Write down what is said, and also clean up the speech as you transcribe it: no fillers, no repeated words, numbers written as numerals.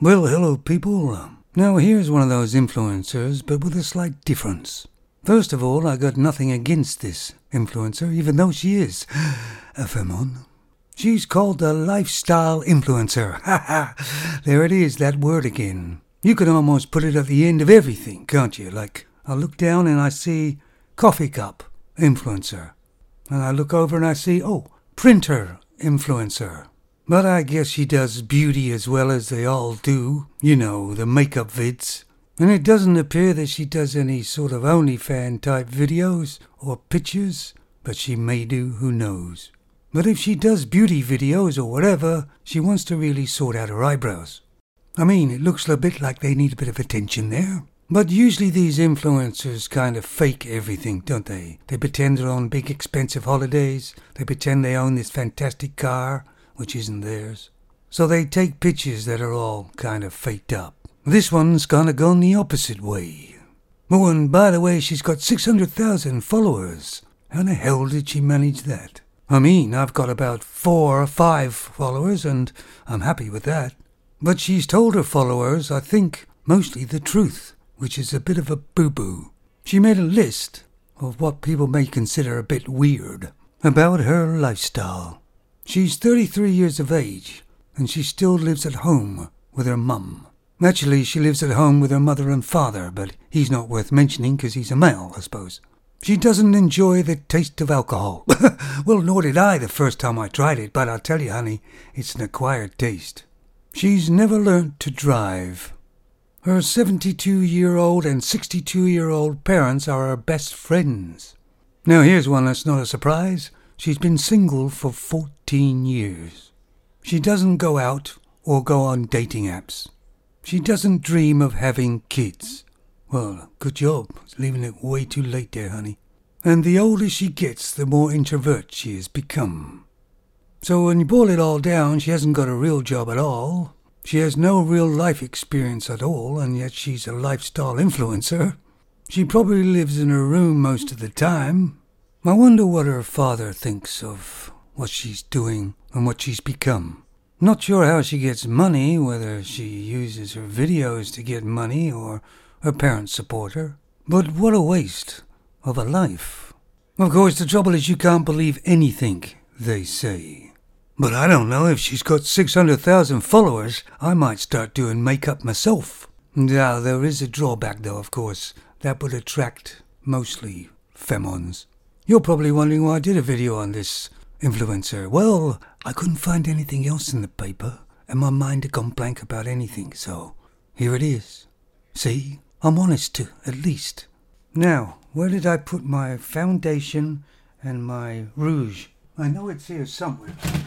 Well, hello people. Now here's one of those influencers, but with a slight difference. First of all, I got nothing against this influencer, even though she is a femon. She's called a lifestyle influencer. Ha ha! There it is, that word again. You can almost put it at the end of everything, can't you? Like, I look down and I see coffee cup influencer. And I look over and I see, printer influencer. But I guess she does beauty as well as they all do. You know, the makeup vids. And it doesn't appear that she does any sort of OnlyFans type videos or pictures. But she may do, who knows. But if she does beauty videos or whatever, she wants to really sort out her eyebrows. I mean, it looks a bit like they need a bit of attention there. But usually these influencers kind of fake everything, don't they? They pretend they're on big expensive holidays. They pretend they own this fantastic car, which isn't theirs. So they take pictures that are all kind of faked up. This one's kind of gone the opposite way. Oh, and by the way, she's got 600,000 followers. How the hell did she manage that? I mean, I've got about 4 or 5 followers, and I'm happy with that. But she's told her followers, I think, mostly the truth, which is a bit of a boo-boo. She made a list of what people may consider a bit weird about her lifestyle. She's 33 years of age, and she still lives at home with her mum. Actually, she lives at home with her mother and father, but he's not worth mentioning because he's a male, I suppose. She doesn't enjoy the taste of alcohol. Well, nor did I the first time I tried it, but I'll tell you, honey, it's an acquired taste. She's never learnt to drive. Her 72-year-old and 62-year-old parents are her best friends. Now, here's one that's not a surprise. She's been single for 14 years. She doesn't go out or go on dating apps. She doesn't dream of having kids. Well, good job. It's leaving it way too late there, honey. And the older she gets, the more introvert she has become. So when you boil it all down, she hasn't got a real job at all. She has no real life experience at all, and yet she's a lifestyle influencer. She probably lives in her room most of the time. I wonder what her father thinks of what she's doing and what she's become. Not sure how she gets money, whether she uses her videos to get money or her parents support her. But what a waste of a life. Of course, the trouble is you can't believe anything they say. But I don't know, if she's got 600,000 followers, I might start doing makeup myself. Now, there is a drawback though, of course. That would attract mostly femons. You're probably wondering why I did a video on this influencer. Well, I couldn't find anything else in the paper, and my mind had gone blank about anything, so here it is. See? I'm honest too, at least. Now, where did I put my foundation and my rouge? I know it's here somewhere.